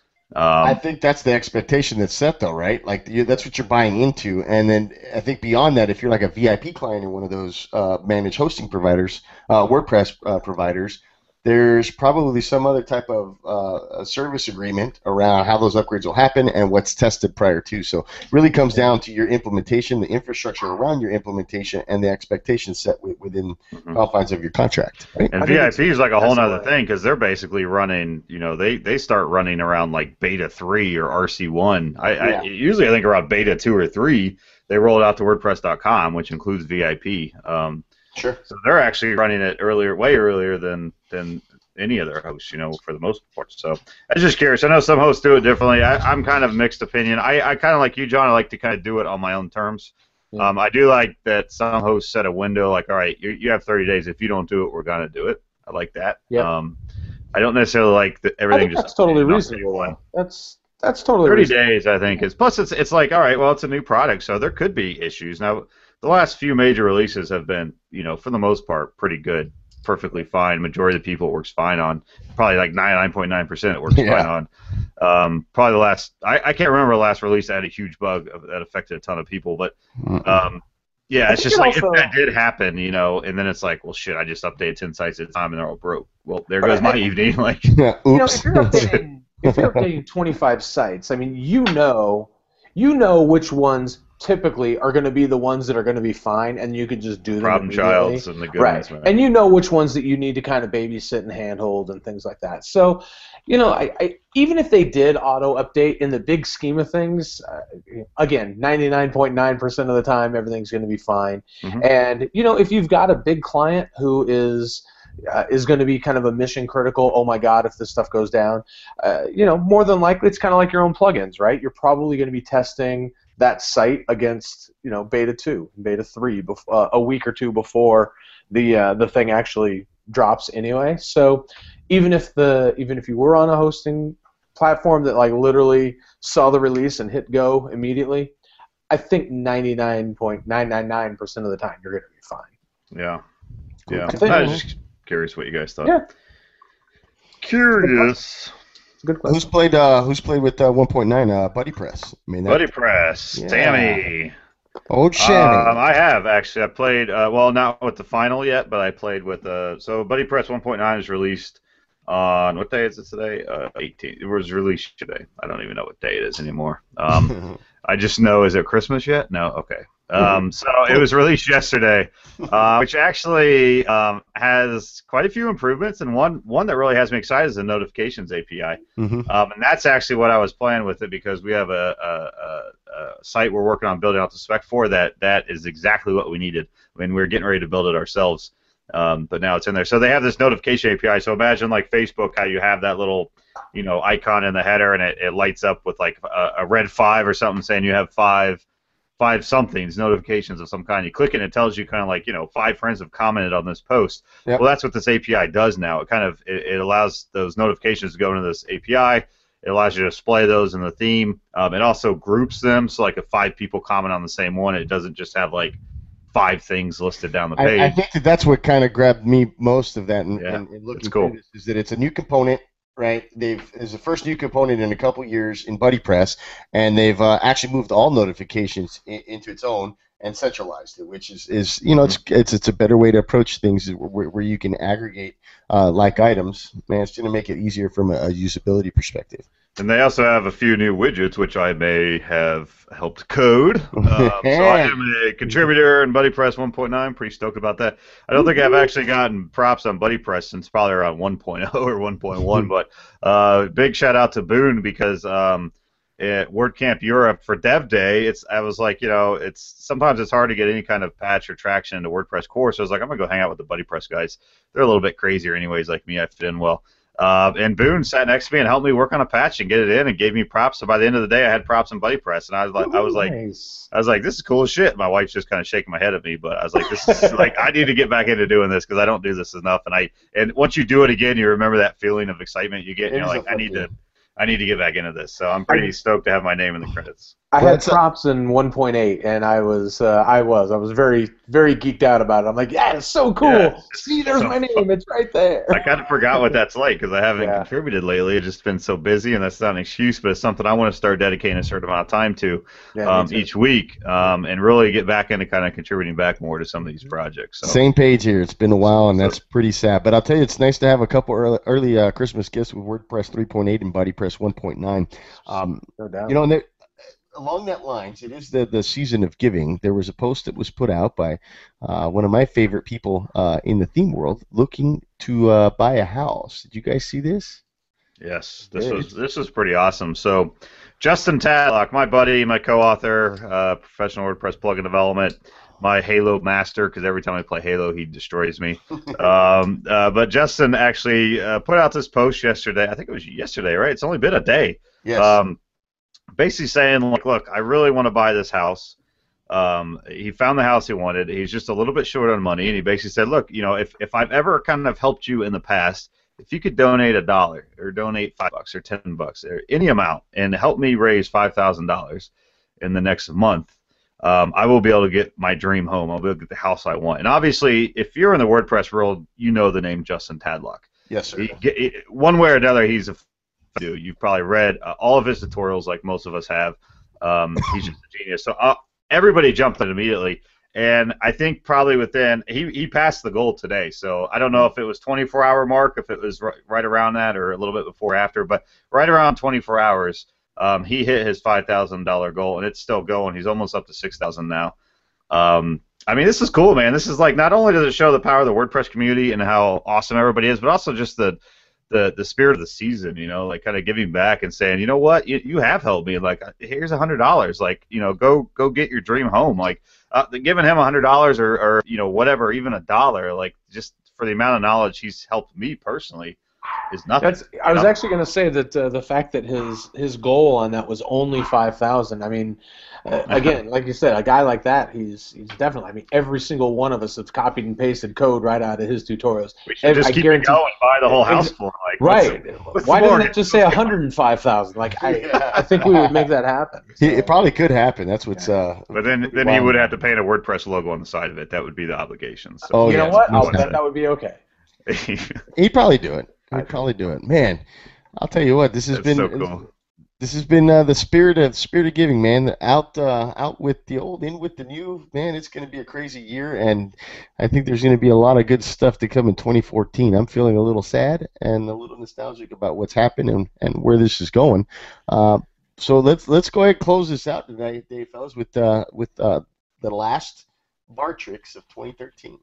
I think that's the expectation that's set, though, right? Like that's what you're buying into, and then I think beyond that, if you're like a VIP client in one of those managed hosting providers, WordPress providers, there's probably some other type of a service agreement around how those upgrades will happen and what's tested prior to. So it really comes down to your implementation, the infrastructure around your implementation, and the expectations set within confines of your contract. Right? And VIP is like a whole other thing because they're basically running, they start running around like beta 3 or RC1. I usually I think around beta 2 or 3, they roll it out to WordPress.com, which includes VIP. Sure. So they're actually running it way earlier than any other hosts, for the most part. So I was just curious. I know some hosts do it differently. I'm kind of mixed opinion. I kind of like you, John. I like to kind of do it on my own terms. Yeah. I do like that some hosts set a window, like, all right, you have 30 days. If you don't do it, we're gonna do it. I like that. Yeah. I don't necessarily like everything just. That's totally reasonable. That's totally 30 reasonable. days, I think. Plus it's like, all right, well, it's a new product, so there could be issues. Now, the last few major releases have been, for the most part, pretty good, perfectly fine. Majority of the people it works fine on. Probably like 99.9% it works fine on. Probably the last, I can't remember the last release that had a huge bug that affected a ton of people, but it's just like if that did happen, and then it's like, well, shit, I just updated 10 sites at a time and they're all broke. Well, there goes my evening. Like, if you're updating 25 sites, I mean, you know which ones typically are going to be the ones that are going to be fine, and you could just do them problem childs and the good ones, right? And you know which ones that you need to kind of babysit and handhold and things like that. So, I even if they did auto update in the big scheme of things, again, 99.9% of the time everything's going to be fine. And if you've got a big client who is going to be kind of a mission critical, oh my God, if this stuff goes down, more than likely it's kind of like your own plugins, right? You're probably going to be testing that site against beta 2, beta 3, a week or two before the thing actually drops anyway. So even if you were on a hosting platform that like literally saw the release and hit go immediately, I think 99.999% of the time you're going to be fine. Yeah. I was just curious what you guys thought. Yeah. Curious. Good question. Who's played with 1.9? Buddy Press. I mean, Buddy Press. Sammy. Old Shammy. I have actually. I played. Not with the final yet, but I played with. So Buddy Press 1.9 is released on what day is it today? 18th. It was released today. I don't even know what day it is anymore. I just know. Is it Christmas yet? No. Okay. So it was released yesterday, which actually has quite a few improvements, and one that really has me excited is the notifications API. And that's actually what I was playing with it because we have a site we're working on building out the spec for that is exactly what we needed when we were getting ready to build it ourselves. But now it's in there. So they have this notification API. So imagine like Facebook, how you have that little icon in the header, and it lights up with like a red 5 or something saying you have five somethings, notifications of some kind. You click it, and it tells you kind of like 5 friends have commented on this post. Yep. Well, that's what this API does now. It kind of it allows those notifications to go into this API. It allows you to display those in the theme. It also groups them, so like if 5 people comment on the same one, it doesn't just have like 5 things listed down the page. I think that's what kind of grabbed me most of that, and looking cool. through this, is that it's a new component. Right, it's the first new component in a couple years in Buddy Press, and they've actually moved all notifications into its own and centralized it, which is it's a better way to approach things where you can aggregate like items. Man, it's going to make it easier from a usability perspective. And they also have a few new widgets, which I may have helped code. So I am a contributor in Buddy Press 1.9. Pretty stoked about that. I don't think I've actually gotten props on Buddy Press since probably around 1.0 or 1.1. But big shout out to Boone because at WordCamp Europe for Dev Day, I was like, sometimes it's hard to get any kind of patch or traction into WordPress core. So I was like, I'm gonna go hang out with the BuddyPress guys. They're a little bit crazier, anyways, like me. I fit in well. And Boone sat next to me and helped me work on a patch and get it in and gave me props. So by the end of the day, I had props in BuddyPress, and I was like, this is cool as shit. My wife's just kind of shaking my head at me, but I was like, this is like, I need to get back into doing this because I don't do this enough. And once you do it again, you remember that feeling of excitement you get. And you're like, I need to get back into this. So I'm pretty stoked to have my name in the credits. I had props in 1.8, and I was very, very geeked out about it. I'm like, yeah, it's so cool. Yeah, see, there's my name. It's right there. I kind of forgot what that's like because I haven't contributed lately. I've just been so busy, and that's not an excuse, but it's something I want to start dedicating a certain amount of time to each week and really get back into kind of contributing back more to some of these projects. So. Same page here. It's been a while, and that's pretty sad. But I'll tell you, it's nice to have a couple early Christmas gifts with WordPress 3.8 and BuddyPress 1.9. No doubt. You know, and along that lines, it is the season of giving. There was a post that was put out by one of my favorite people in the theme world looking to buy a house. Did you guys see this? Yes, this was pretty awesome. So, Justin Tadlock, my buddy, my co-author, professional WordPress plugin development, my Halo master, because every time I play Halo, he destroys me. But Justin actually put out this post yesterday. I think it was yesterday, right? It's only been a day. Yes. Basically saying, like, look, I really want to buy this house. He found the house he wanted. He's just a little bit short on money, and he basically said, look, if I've ever kind of helped you in the past, if you could donate $1 or donate $5 or $10 or any amount and help me raise $5,000 in the next month, I will be able to get my dream home. I'll be able to get the house I want. And obviously, if you're in the WordPress world, you know the name Justin Tadlock. Yes, sir. One way or another, he's a do. You've probably read all of his tutorials like most of us have. He's just a genius. So everybody jumped in immediately. And I think probably within, he passed the goal today. So I don't know if it was 24-hour mark, if it was right around that or a little bit before or after, but right around 24 hours, he hit his $5,000 goal, and it's still going. He's almost up to $6,000 now. I mean, this is cool, man. This is like, not only does it show the power of the WordPress community and how awesome everybody is, but also just the spirit of the season, like kind of giving back and saying, you know what, you have helped me. Like, here's $100. Like, go get your dream home. Like, giving him $100 or whatever, even $1, like just for the amount of knowledge he's helped me personally, is nothing. I was actually going to say that the fact that his goal on that was only 5,000. I mean, again, like you said, a guy like that, he's definitely. I mean, every single one of us have copied and pasted code right out of his tutorials. We should just keep it going, buy the whole house for him. Like, right? Why didn't it just say 105,000? Like, I think we would make that happen. So. It probably could happen. That's what's. But then he would have to paint a WordPress logo on the side of it. That would be the obligation. So. Oh, you know what? I'll bet that would be okay. He'd probably do it. Man, I'll tell you what. This has been so cool. This has been the spirit of giving, man. Out with the old, in with the new, man. It's going to be a crazy year, and I think there's going to be a lot of good stuff to come in 2014. I'm feeling a little sad and a little nostalgic about what's happened and where this is going. So let's go ahead and close this out tonight, Dave, fellas, with the last bar tricks of 2013.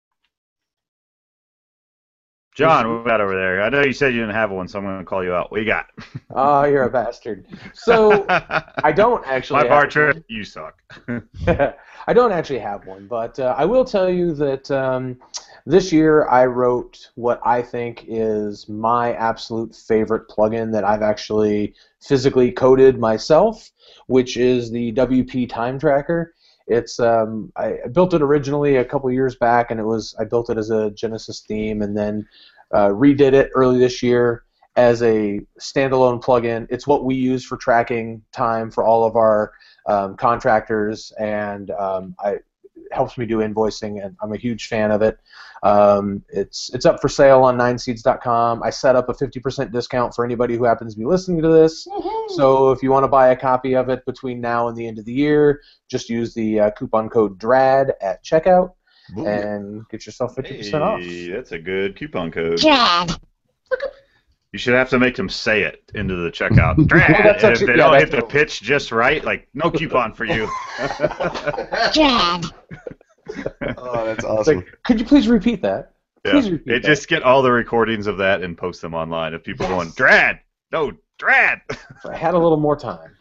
John, what we got over there? I know you said you didn't have one, so I'm going to call you out. What you got? Oh, you're a bastard. So, I don't actually My bar trick, you suck. I don't actually have one, but I will tell you that this year I wrote what I think is my absolute favorite plugin that I've actually physically coded myself, which is the WP Time Tracker. It's I built it originally a couple years back, and I built it as a Genesis theme, and then redid it early this year as a standalone plugin. It's what we use for tracking time for all of our contractors, and it helps me do invoicing, and I'm a huge fan of it. It's up for sale on 9seeds.com. I set up a 50% discount for anybody who happens to be listening to this. Mm-hmm. So if you want to buy a copy of it between now and the end of the year, just use the coupon code DRAD at checkout and get yourself 50% off. That's a good coupon code. DRAD. You should have to make them say it into the checkout. DRAD. If they don't hit the pitch just right, like, no coupon for you. DRAD. Oh, that's awesome. Like, could you please repeat that? Please repeat that. Just get all the recordings of that and post them online of people going, DRAD! No, DRAD! If I had a little more time.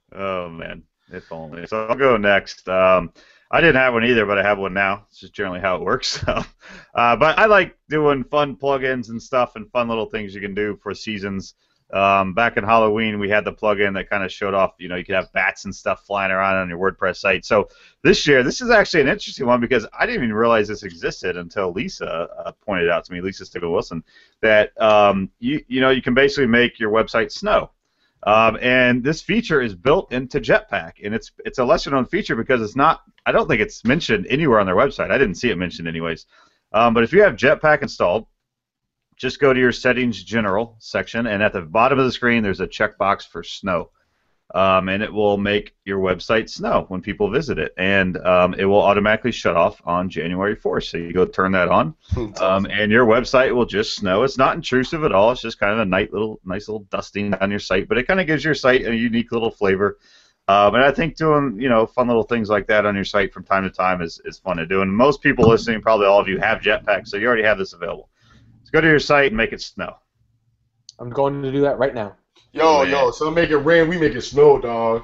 Oh man, if only. So I'll go next. I didn't have one either, but I have one now. It's just generally how it works. So, but I like doing fun plugins and stuff and fun little things you can do for seasons. Back in Halloween, we had the plugin that kind of showed off, you could have bats and stuff flying around on your WordPress site. So this year, this is actually an interesting one because I didn't even realize this existed until Lisa pointed out to me, Lisa Stigl-Wilson, that you can basically make your website snow. And this feature is built into Jetpack, and it's a lesser-known feature because it's not. I don't think it's mentioned anywhere on their website. I didn't see it mentioned anyways. But if you have Jetpack installed, just go to your Settings General section, and at the bottom of the screen, there's a checkbox for snow, and it will make your website snow when people visit it, and it will automatically shut off on January 4th. So you go turn that on, and your website will just snow. It's not intrusive at all. It's just kind of a nice little dusting on your site, but it kind of gives your site a unique little flavor. And I think doing fun little things like that on your site from time to time is fun to do. And most people listening, probably all of you, have Jetpack, so you already have this available. So go to your site and make it snow. I'm going to do that right now. Yo, so make it rain, we make it snow, dog.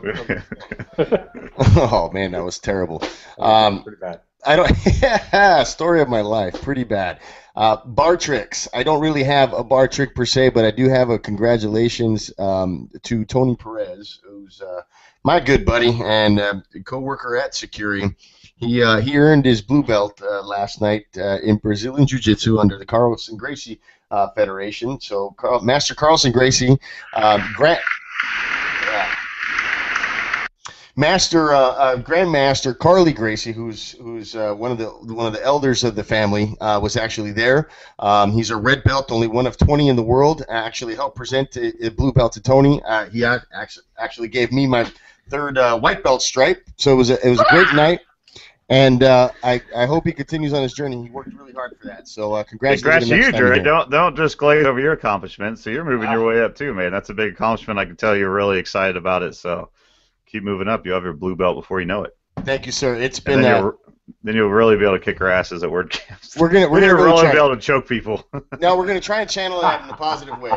Oh man, that was terrible. Pretty bad. I don't. Story of my life, pretty bad. Bar tricks. I don't really have a bar trick per se, but I do have a congratulations to Tony Perez, who's my good buddy and co-worker at Security. He earned his blue belt last night in Brazilian Jiu-Jitsu under the Carlson Gracie Federation. So Master Carlson Gracie, Grandmaster Carly Gracie, who's one of the elders of the family, was actually there. He's a red belt, only one of 20 in the world. Actually helped present a blue belt to Tony. He actually gave me my third white belt stripe. So it was a great night. And I hope he continues on his journey. He worked really hard for that. So congratulations. Congrats to you, Jerry. Don't just glaze over your accomplishments. So you're moving your way up too, man. That's a big accomplishment. I can tell you're really excited about it. So keep moving up. You'll have your blue belt before you know it. Thank you, sir. It's been then you'll really be able to kick our asses at WordCamps. We're gonna really be able to choke people. No, we're gonna try and channel that in a positive way.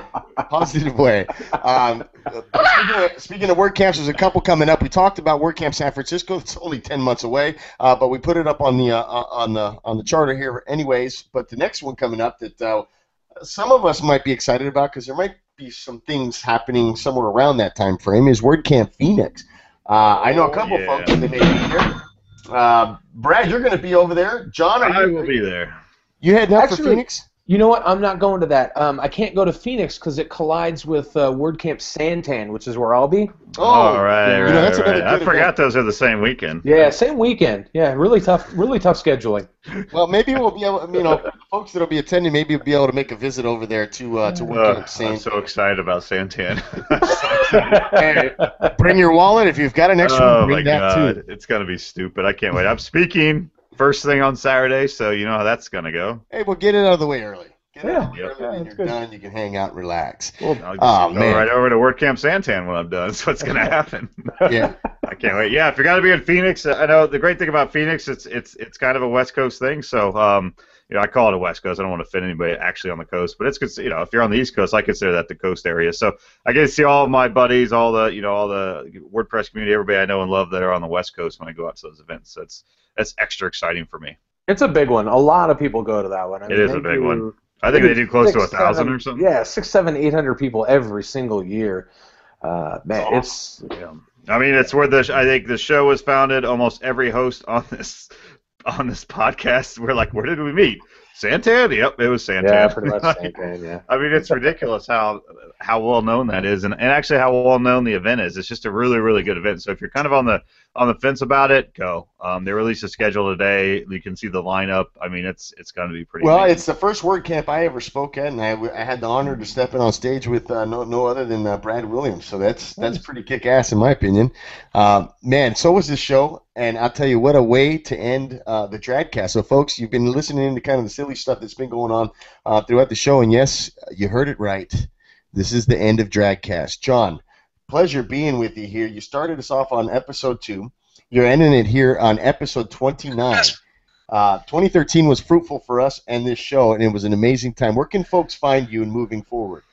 Speaking of WordCamps, there's a couple coming up. We talked about WordCamp San Francisco. It's only 10 months away, but we put it up on the charter here, anyways. But the next one coming up that some of us might be excited about because there might be some things happening somewhere around that time frame is WordCamp Phoenix. I know a couple folks that may be here. Brad, you're going to be over there. John, I will be there. You heading up for Phoenix? You know what? I'm not going to that. I can't go to Phoenix because it collides with WordCamp Santan, which is where I'll be. Oh, right. That's another good I forgot event. those are the same weekend. Yeah, same weekend. Yeah, really tough scheduling. Well, maybe we'll be able, folks that'll be attending, maybe will be able to make a visit over there to WordCamp Santan. I'm so excited about Santan. Hey, bring your wallet if you've got an extra. Oh bring my that God, too. it's gonna be stupid. I can't wait. I'm speaking first thing on Saturday, so you know how that's gonna go. Hey, we'll get it out of the way early. Get it out Yeah, early when you're done. You can hang out and relax. I'll just Oh, go man. right over to WordCamp Santan when I'm done. That's what's gonna happen. Yeah. I can't wait. Yeah, if you're gonna be in Phoenix, I know the great thing about Phoenix, it's kind of a West Coast thing. So I call it a West Coast. I don't want to offend anybody actually on the coast, but it's if you're on the East Coast, I consider that the coast area. So I get to see all of my buddies, all the WordPress community, everybody I know and love that are on the West Coast when I go out to those events. That's extra exciting for me. It's a big one. A lot of people go to that one. It is a big one. I think they do close to 1,000 or something. Yeah, 600, 700, 800 people every single year. Man, it's. Yeah. I mean, it's where I think the show was founded. Almost every host on this podcast, we're like, where did we meet? Santan? Yep, it was Santan. Yeah, pretty much Santan, yeah. I mean, it's ridiculous how well known that is, and actually how well known the event is. It's just a really, really good event. So if you're kind of on the fence about it, go. They released a schedule today. You can see the lineup. I mean, it's going to be pretty. Well, amazing. it's the first WordCamp I ever spoke at, and I had the honor to step in on stage with no other than Brad Williams. So that's pretty kick-ass in my opinion. Man, so was this show, and I'll tell you what a way to end the Dradcast. So, folks, you've been listening to kind of the silly stuff that's been going on throughout the show, and yes, you heard it right. This is the end of Dradcast. John, pleasure being with you here. You started us off on episode 2. You're ending it here on episode 29. 2013 was fruitful for us and this show, and it was an amazing time. Where can folks find you moving forward?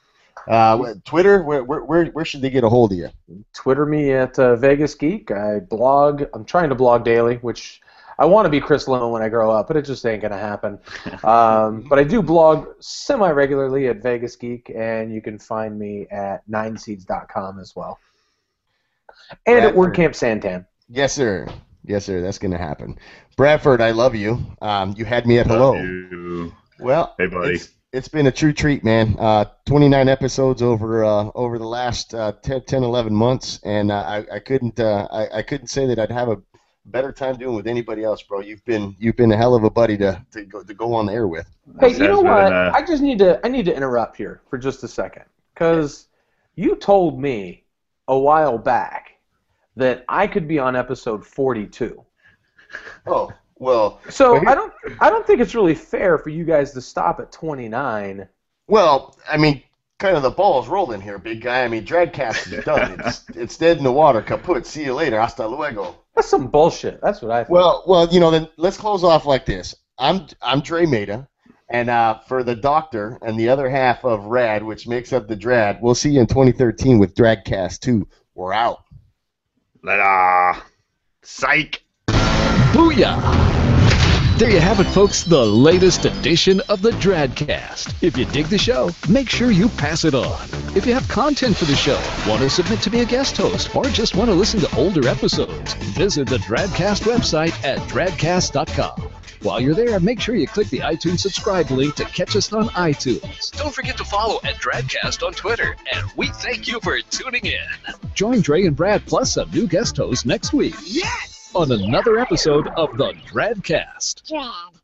Twitter, where should they get a hold of you? Twitter me at Vegas Geek. I blog. I'm trying to blog daily, which I want to be Chris Limo when I grow up, but it just ain't gonna happen. But I do blog semi-regularly at Vegas Geek, and you can find me at 9seeds.com as well, and at WordCamp Santan. Yes, sir. Yes, sir. That's gonna happen. Bradford, I love you. You had me at hello. Love you. Well, hey, buddy. It's been a true treat, man. 29 episodes over the last 10, 11 months, and I couldn't say that I'd have a better time doing with anybody else, bro. You've been a hell of a buddy to go on the air with. Hey, you know what? I need to interrupt here for just a second, because you told me a while back that I could be on episode 42. Oh. Well, so I don't think it's really fair for you guys to stop at 29. Well, I mean, kind of the ball's rolling here, big guy. I mean, Dragcast is done. It's dead in the water. Kaput. See you later. Hasta luego. That's some bullshit. That's what I think. Well, then let's close off like this. I'm Dre Maida, and for the Doctor and the other half of Rad, which makes up the Drad, we'll see you in 2013 with Dragcast 2. We're out. La-da. Psych. Booyah! There you have it, folks, the latest edition of the Dradcast. If you dig the show, make sure you pass it on. If you have content for the show, want to submit to be a guest host, or just want to listen to older episodes, visit the Dradcast website at dradcast.com. While you're there, make sure you click the iTunes subscribe link to catch us on iTunes. Don't forget to follow at Dradcast on Twitter, and we thank you for tuning in. Join Dre and Brad plus some new guest hosts next week. Yes! On another episode of the Dradcast. Drad.